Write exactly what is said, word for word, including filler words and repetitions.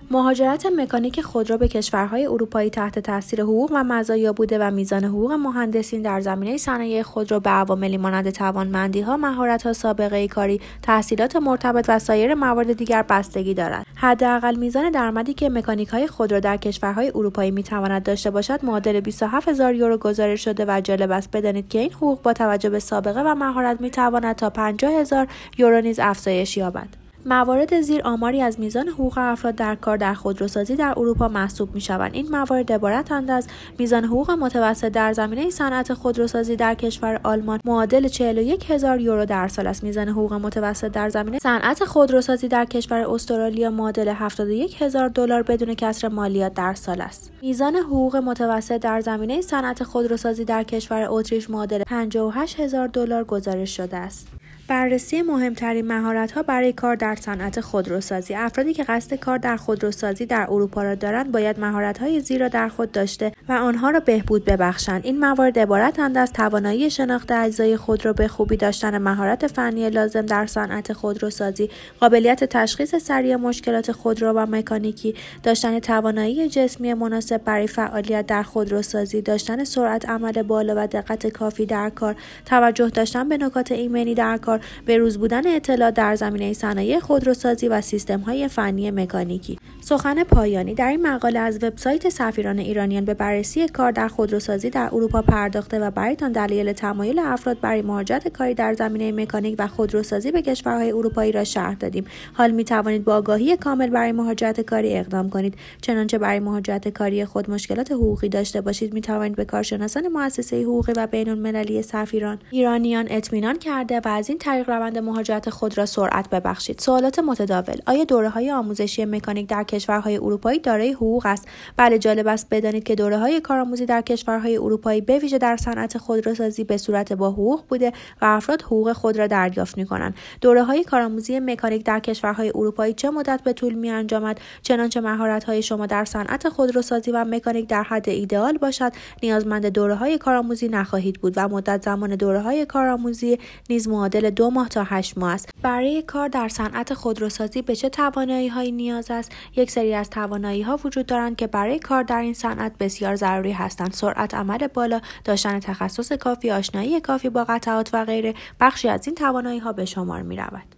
مهاجرت مکانیک خودرو به کشورهای اروپایی تحت تاثیر حقوق و مزایا بوده و میزان حقوق مهندسین در زمینه صنایع خودرو به عواملی مانند توانمندی‌ها، مهارت‌ها، سابقه کاری، تحصیلات مرتبط و سایر موارد دیگر بستگی دارد. حداقل میزان درآمدی که مکانیک‌های خودرو در کشورهای اروپایی می‌تواند داشته باشد معادل بیست و هفت هزار یورو گزارش شده و جالب است بدانید که این حقوق با توجه به سابقه و مهارت می‌تواند تا پنجاه هزار یورو نیز افزایش یابد. موارد زیر آماری از میزان حقوق افراد در کار در خودروسازی در اروپا محسوب می‌شوند. این موارد عبارتند از میزان حقوق متوسط در زمینه صنعت خودروسازی در کشور آلمان معادل چهل و یک هزار یورو در سال است. میزان حقوق متوسط در زمینه صنعت خودروسازی در کشور استرالیا معادل هفتاد و یک هزار دلار بدون کسر مالیات در سال است. میزان حقوق متوسط در زمینه صنعت خودروسازی در کشور اتریش معادل پنجاه و هشت هزار دلار گزارش شده است. بررسی مهمترین مهارت‌ها برای کار در صنعت خودروسازی. افرادی که قصد کار در خودروسازی در اروپا را دارند باید مهارت‌های زیر را در خود داشته و آنها را بهبود ببخشند. این موارد عبارتند از توانایی شناخت اجزای خودرو، به خوبی داشتن مهارت فنی لازم در صنعت خودروسازی، قابلیت تشخیص سریع مشکلات خودرو و مکانیکی، داشتن توانایی جسمی مناسب برای فعالیت در خودروسازی، داشتن سرعت عمل بالا و دقت کافی در کار، توجه داشتن به نکات ایمنی در کار، به روز بودن اطلاع در زمینه صنایع خودروسازی و سیستم‌های فنی مکانیکی. سخن پایانی. در این مقاله از وبسایت سفیران ایرانیان به بررسی کار در خودروسازی در اروپا پرداخته و برایتان دلایل تمایل افراد برای مهاجرت کاری در زمینه مکانیک و خودروسازی به کشورهای اروپایی را شرح دادیم. حال می توانید با آگاهی کامل برای مهاجرت کاری اقدام کنید. چنانچه برای مهاجرت کاری خود مشکلات حقوقی داشته باشید، می توانید به کارشناسان مؤسسه حقوقی و بین‌المللی سفیران ایرانیان اطمینان کرده و از این طریق روند مهاجرت خود را سرعت ببخشید. سوالات متداول: آیا دوره‌های آموزشی مکانیک در کشورهای اروپایی دارای حقوق است؟ بله، جالب است بدانید که دوره‌های کارآموزی در کشورهای اروپایی به ویژه در صنعت خودروسازی به صورت با حقوق بوده و افراد حقوق خود را دریافت می‌کنند. دوره‌های کارآموزی مکانیک در کشورهای اروپایی چه مدت به طول می‌انجامد؟ چنانچه مهارت‌های شما در صنعت خودروسازی و مکانیک در حد ایدئال باشد، نیازمند دوره‌های کارآموزی نخواهید بود و مدت زمان دوره‌های کارآموزی نیز معادل دو ماه تا هشت ماه است. برای کار در صنعت خودروسازی به چه توانایی‌هایی نیاز است؟ یک سری از توانایی‌ها وجود دارند که برای کار در این صنعت بسیار ضروری هستند: سرعت عمل بالا، داشتن تخصص کافی، آشنایی کافی با قطعات و غیره. بخشی از این توانایی‌ها به شمار می‌رود.